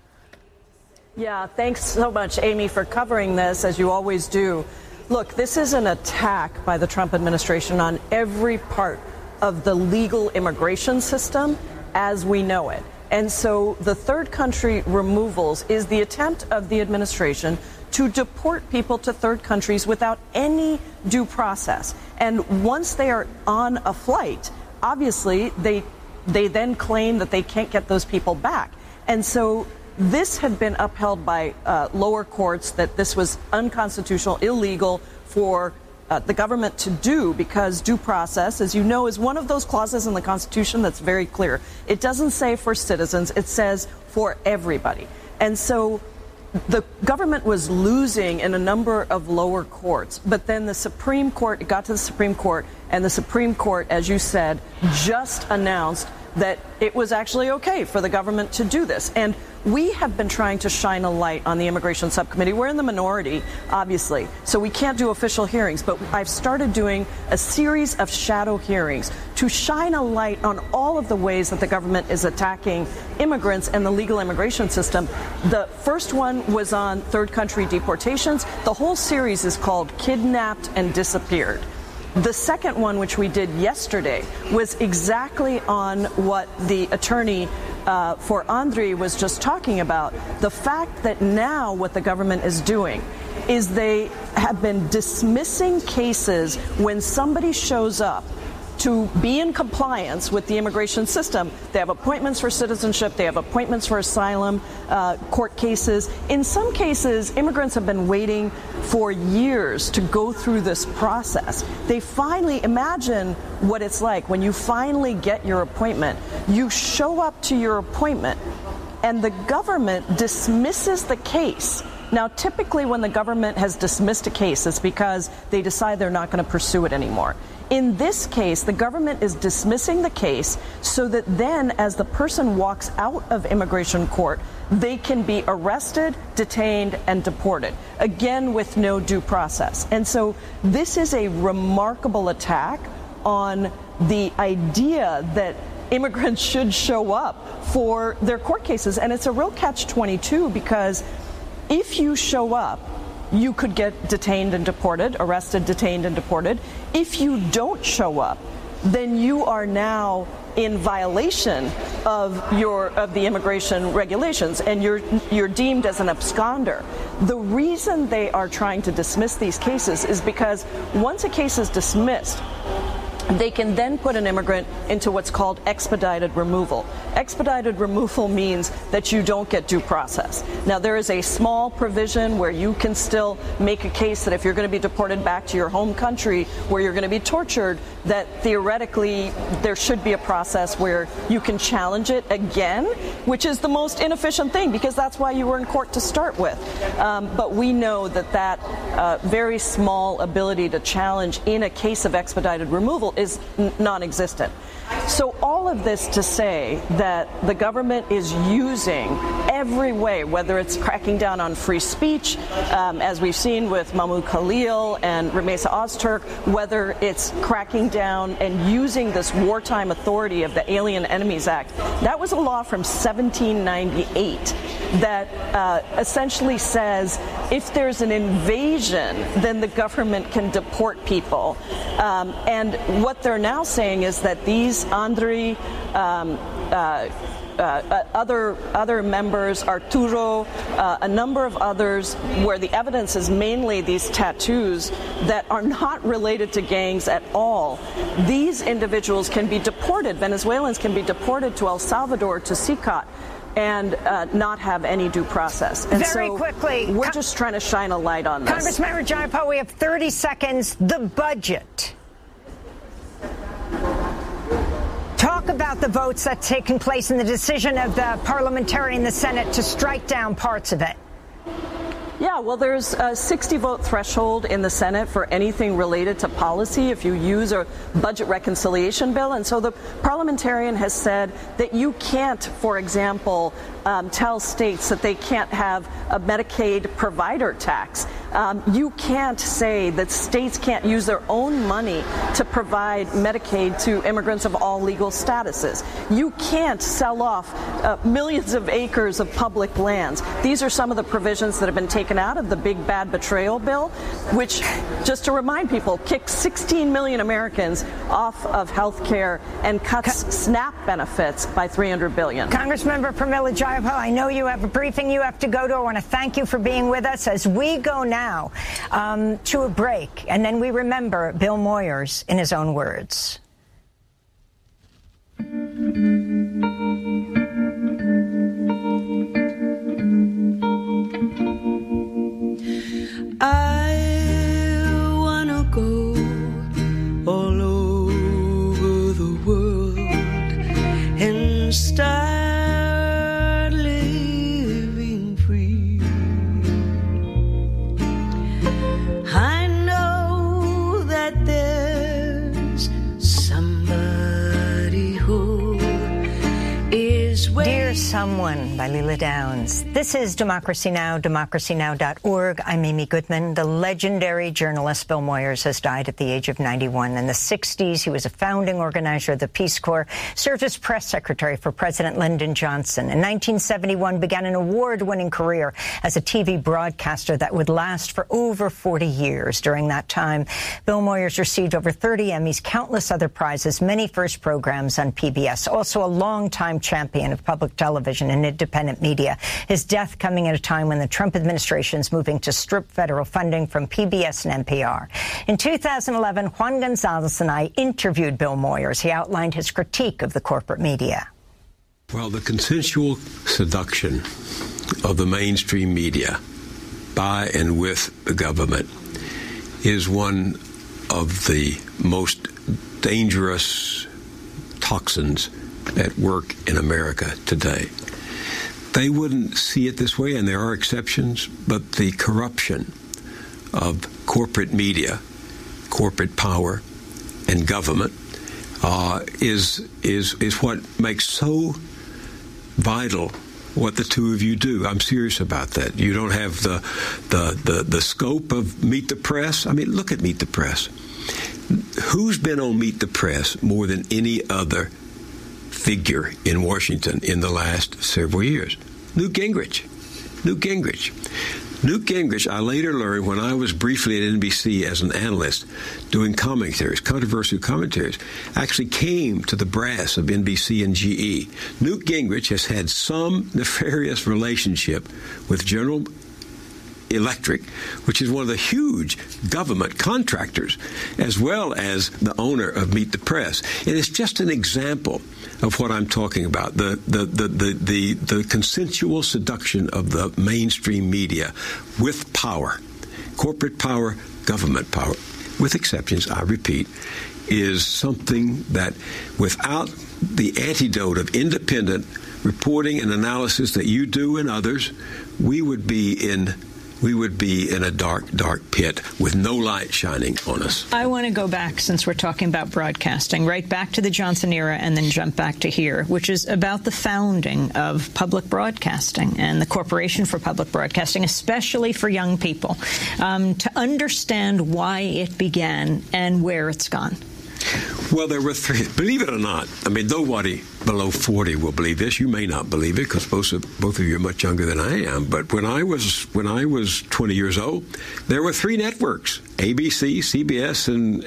Yeah, thanks so much, Amy, for covering this, as you always do. Look, this is an attack by the Trump administration on every part of the legal immigration system as we know it. And so the third country removals is the attempt of the administration to deport people to third countries without any due process. And once they are on a flight, obviously they then claim that they can't get those people back. And so this had been upheld by lower courts, that this was unconstitutional, illegal for the government to do, because due process, as you know, is one of those clauses in the Constitution that's very clear. It doesn't say for citizens, it says for everybody. And so the government was losing in a number of lower courts, but then the Supreme Court, it got to the Supreme Court, and the Supreme Court, as you said, just announced that it was actually okay for the government to do this. And we have been trying to shine a light on the Immigration Subcommittee. We're in the minority, obviously, so we can't do official hearings, but I've started doing a series of shadow hearings to shine a light on all of the ways that the government is attacking immigrants and the legal immigration system. The first one was on third country deportations. The whole series is called Kidnapped and Disappeared. The second one, which we did yesterday, was exactly on what the attorney for Andriy was just talking about. The fact that now what the government is doing is they have been dismissing cases when somebody shows up to be in compliance with the immigration system. They have appointments for citizenship, they have appointments for asylum, court cases. In some cases, immigrants have been waiting for years to go through this process. They finally imagine what it's like when you finally get your appointment. You show up to your appointment and the government dismisses the case Now, typically when the government has dismissed a case, it's because they decide they're not going to pursue it anymore. In this case, the government is dismissing the case so that then, as the person walks out of immigration court, they can be arrested, detained, and deported, again with no due process. And so this is a remarkable attack on the idea that immigrants should show up for their court cases. And it's a real catch-22, because if you show up, you could get detained and deported, arrested, detained, and deported. If you don't show up, then you are now in violation of the immigration regulations, and you're deemed as an absconder. The reason they are trying to dismiss these cases is because once a case is dismissed, they can then put an immigrant into what's called expedited removal. Expedited removal means that you don't get due process. Now, there is a small provision where you can still make a case that if you're going to be deported back to your home country where you're going to be tortured, that theoretically there should be a process where you can challenge it again, which is the most inefficient thing, because that's why you were in court to start with. But we know that very small ability to challenge in a case of expedited removal is non-existent. So all of this to say that the government is using every way, whether it's cracking down on free speech, as we've seen with Mahmoud Khalil and Ramesa Ozturk, whether it's cracking down and using this wartime authority of the Alien Enemies Act. That was a law from 1798 that essentially says if there's an invasion, then the government can deport people. And what they're now saying is that these Andrei, other members, Arturo, a number of others, where the evidence is mainly these tattoos that are not related to gangs at all. These individuals can be deported. Venezuelans can be deported to El Salvador, to CICOT, and not have any due process. And very quickly, we're just trying to shine a light on this. Congressmember Jayapal, we have 30 seconds. The budget. Talk about the votes that's taken place and the decision of the parliamentarian in the Senate to strike down parts of it. Yeah, well, there's a 60-vote threshold in the Senate for anything related to policy if you use a budget reconciliation bill. And so the parliamentarian has said that you can't, for example, tell states that they can't have a Medicaid provider tax. You can't say that states can't use their own money to provide Medicaid to immigrants of all legal statuses. You can't sell off millions of acres of public lands. These are some of the provisions that have been taken out of the big bad betrayal bill, which, just to remind people, kicks 16 million Americans off of health care and cuts SNAP benefits by $300 billion. Congressmember Pramila Jayapal, I know you have a briefing you have to go to. I want to thank you for being with us as we go now to a break, and then we remember Bill Moyers in his own words. I wanna go all over the world and start living free. I know that there's somebody who is waiting. Dear Someone by Leila Downs. This is Democracy Now!, democracynow.org. I'm Amy Goodman. The legendary journalist Bill Moyers has died at the age of 91. In the 60s, he was a founding organizer of the Peace Corps, served as press secretary for President Lyndon Johnson. In 1971, began an award-winning career as a TV broadcaster that would last for over 40 years. During that time, Bill Moyers received over 30 Emmys, countless other prizes, many first programs on PBS. Also a longtime champion of public television and independent media. His death coming at a time when the Trump administration is moving to strip federal funding from PBS and NPR. In 2011, Juan Gonzalez and I interviewed Bill Moyers. He outlined his critique of the corporate media. Well, the consensual seduction of the mainstream media by and with the government is one of the most dangerous toxins at work in America today. they wouldn't see it this way, and there are exceptions, but the corruption of corporate media, corporate power, and government is what makes so vital what the two of you do. I'm serious about that. You don't have the scope of Meet the Press. I mean, look at Meet the Press. Who's been on Meet the Press more than any other figure in Washington in the last several years? Newt Gingrich. Newt Gingrich, I later learned when I was briefly at NBC as an analyst doing commentaries, controversial commentaries, actually came to the brass of NBC and GE. Newt Gingrich has had some nefarious relationship with General Electric, which is one of the huge government contractors, as well as the owner of Meet the Press. And it's just an example of what I'm talking about, the consensual seduction of the mainstream media with power, corporate power, government power, with exceptions, I repeat, is something that without the antidote of independent reporting and analysis that you do and others, we would be in a dark, dark pit with no light shining on us. I want to go back, since we're talking about broadcasting, right back to the Johnson era and then jump back to here, which is about the founding of public broadcasting and the Corporation for Public Broadcasting, especially for young people, to understand why it began and where it's gone. Well, there were three. Believe it or not, I mean, nobody below 40 will believe this. You may not believe it because both of you are much younger than I am. But when I was 20 years old, there were three networks: ABC, CBS, and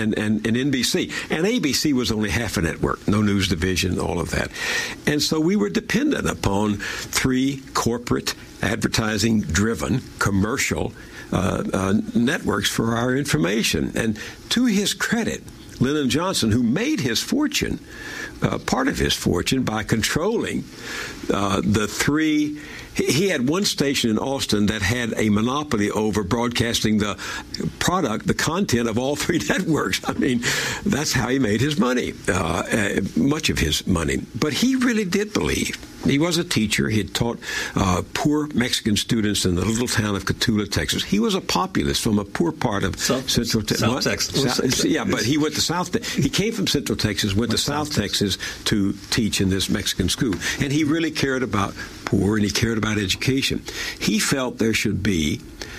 NBC. And ABC was only half a network, no news division, all of that. And so we were dependent upon three corporate, advertising-driven, commercial networks for our information. And to his credit, Lyndon Johnson, who made his fortune, part of his fortune, by controlling the three. He had one station in Austin that had a monopoly over broadcasting the product, the content of all three networks. I mean, that's how he made his money, much of his money. But he really did believe. He was a teacher. He had taught poor Mexican students in the little town of Cotulla, Texas. He was a populist from a poor part of Central Texas. Yeah, but he went to South. He came from Central Texas, went to South Texas to teach in this Mexican school. And he really cared about poor, and he cared about education. He felt there should be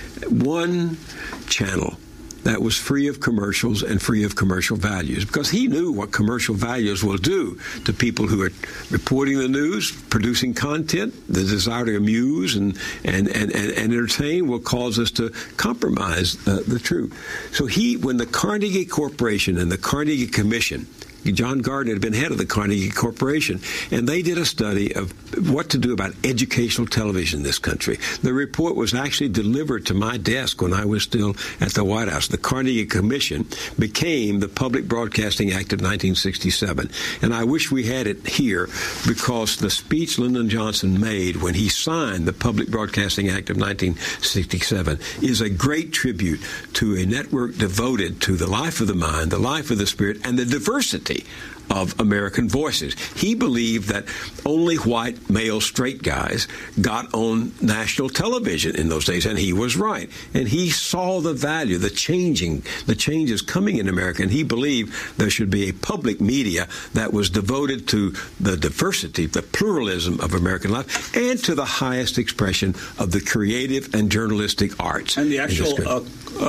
one channel that was free of commercials and free of commercial values, because he knew what commercial values will do to people who are reporting the news, producing content. The desire to amuse and entertain will cause us to compromise the truth. So when the Carnegie Corporation and the Carnegie Commission, John Gardner had been head of the Carnegie Corporation, and they did a study of what to do about educational television in this country. The report was actually delivered to my desk when I was still at the White House. The Carnegie Commission became the Public Broadcasting Act of 1967, and I wish we had it here, because the speech Lyndon Johnson made when he signed the Public Broadcasting Act of 1967 is a great tribute to a network devoted to the life of the mind, the life of the spirit, and the diversity of American voices. He believed that only white, male, straight guys got on national television in those days, and he was right. And he saw the value, the changes coming in America, and he believed there should be a public media that was devoted to the diversity, the pluralism of American life, and to the highest expression of the creative and journalistic arts. And the actual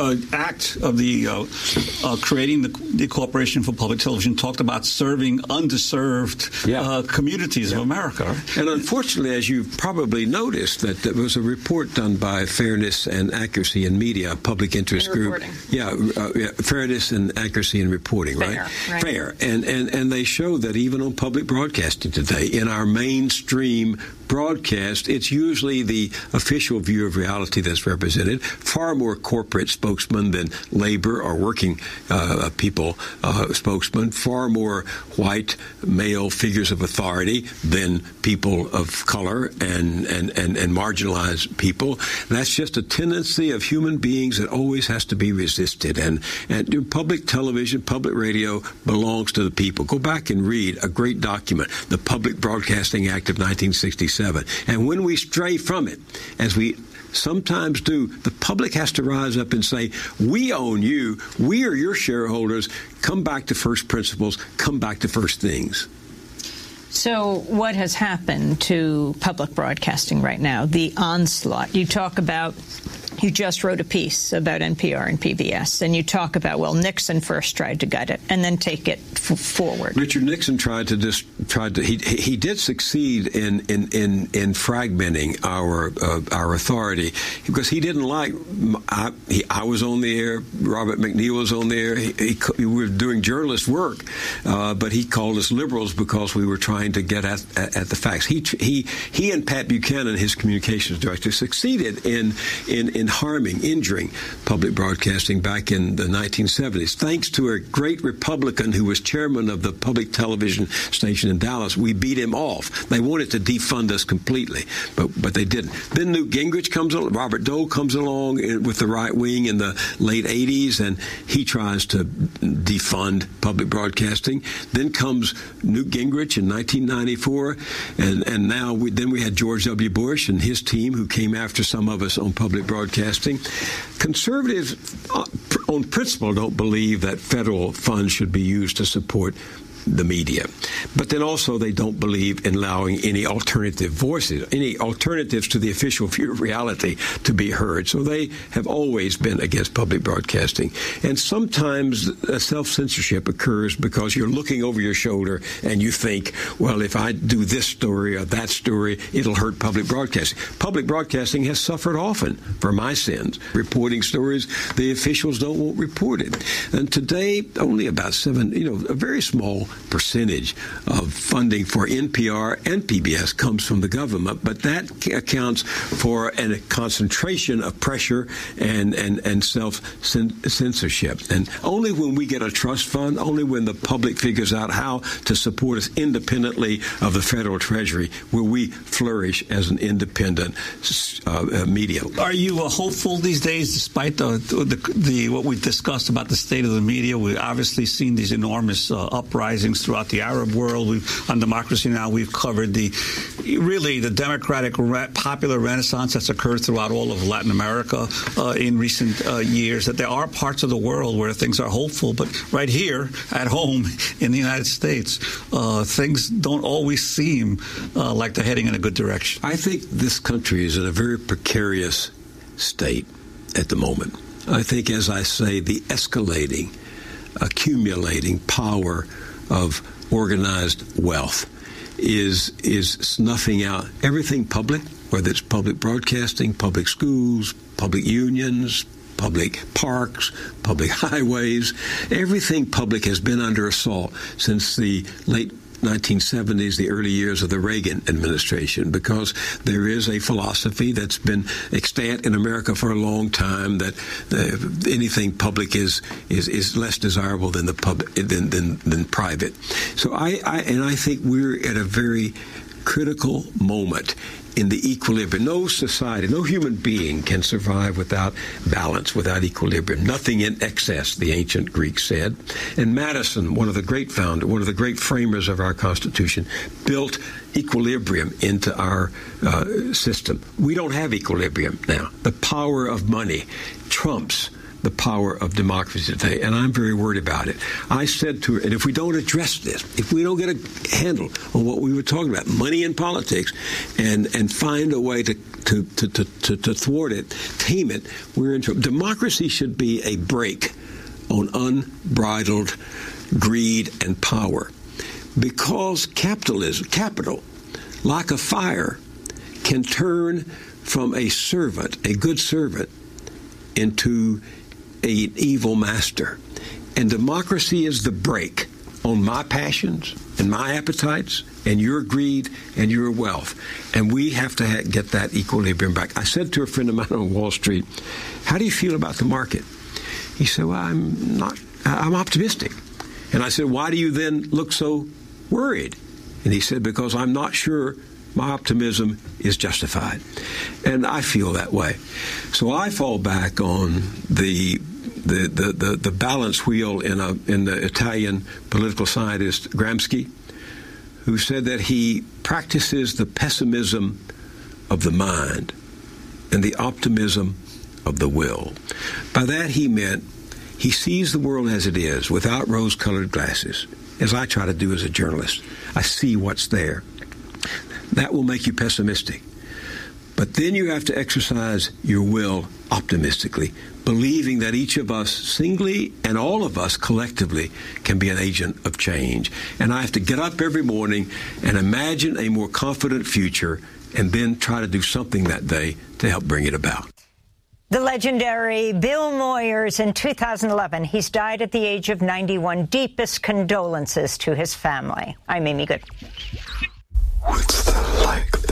act of the creating the Corporation for Public Television talked about serving underserved communities of America. And unfortunately, as you've probably noticed, that there was a report done by Fairness and Accuracy in Media, a public interest group. Fairness and Accuracy in Reporting, right? Fair. And they show that even on public broadcasting today, in our mainstream broadcast, it's usually the official view of reality that's represented. Far more corporate spokesmen than labor or working people spokesmen. Far more white male figures of authority than people of color and marginalized people. That's just a tendency of human beings that always has to be resisted. And public television, public radio belongs to the people. Go back and read a great document, the Public Broadcasting Act of 1967. 1977. And when we stray from it, as we sometimes do, the public has to rise up and say, we own you, we are your shareholders, come back to first principles, come back to first things. So what has happened to public broadcasting right now, the onslaught? You talk about, you just wrote a piece about NPR and PBS, and you talk about, well, Nixon first tried to gut it and then take it forward. Richard Nixon he did succeed in fragmenting our authority, because he didn't like, I was on the air, Robert McNeil was on the air, we were doing journalist work, but he called us liberals because we were trying to get at the facts. He and Pat Buchanan, his communications director, succeeded in injuring public broadcasting back in the 1970s. Thanks to a great Republican who was chairman of the public television station in Dallas, we beat him off. They wanted to defund us completely, but they didn't. Then Newt Gingrich comes along, Robert Dole comes along with the right wing in the late 80s, and he tries to defund public broadcasting. Then comes Newt Gingrich in 1994, and now we had George W. Bush and his team, who came after some of us on public broadcasting. Conservatives, on principle, don't believe that federal funds should be used to support the media. But then also they don't believe in allowing any alternative voices, any alternatives to the official view of reality to be heard. So they have always been against public broadcasting. And sometimes self-censorship occurs because you're looking over your shoulder and you think, well, if I do this story or that story, it'll hurt public broadcasting. Public broadcasting has suffered often for my sins. Reporting stories the officials don't want reported. And today, only about a very small percentage of funding for NPR and PBS comes from the government, but that accounts for a concentration of pressure and self-censorship. And only when we get a trust fund, only when the public figures out how to support us independently of the federal treasury, will we flourish as an independent media. Are you hopeful these days, despite the what we've discussed about the state of the media? We've obviously seen these enormous uprisings throughout the Arab world. On Democracy Now! We've covered the democratic popular renaissance that's occurred throughout all of Latin America in recent years, that there are parts of the world where things are hopeful, but right here at home in the United States, things don't always seem like they're heading in a good direction. I think this country is in a very precarious state at the moment. I think, as I say, the escalating, accumulating power of organized wealth is snuffing out everything public, whether it's public broadcasting, public schools, public unions, public parks, public highways. Everything public has been under assault since the late 1970s, the early years of the Reagan administration, because there is a philosophy that's been extant in America for a long time that anything public is less desirable than the public than private. So I think we're at a very critical moment in the equilibrium. No society, no human being can survive without balance, without equilibrium. Nothing in excess, the ancient Greeks said. And Madison, one of the great framers of our Constitution, built equilibrium into our system. We don't have equilibrium now. The power of money trumps the power of democracy today, and I'm very worried about it. I said to her, and if we don't address this, if we don't get a handle on what we were talking about, money in politics, and find a way to thwart it, tame it, we're in trouble. Democracy should be a brake on unbridled greed and power, because capital, like a fire, can turn from a good servant, into an evil master. And democracy is the brake on my passions and my appetites and your greed and your wealth. And we have to get that equilibrium back. I said to a friend of mine on Wall Street, how do you feel about the market? He said, well, I'm optimistic. And I said, why do you then look so worried? And he said, because I'm not sure my optimism is justified. And I feel that way. So I fall back on the balance wheel in the Italian political scientist Gramsci, who said that he practices the pessimism of the mind and the optimism of the will. By that he meant he sees the world as it is, without rose-colored glasses, as I try to do as a journalist. I see what's there. That will make you pessimistic. But then you have to exercise your will optimistically, believing that each of us singly and all of us collectively can be an agent of change. And I have to get up every morning and imagine a more confident future and then try to do something that day to help bring it about. The legendary Bill Moyers in 2011. He's died at the age of 91. Deepest condolences to his family. I'm Amy Goodman. What's the likelihood?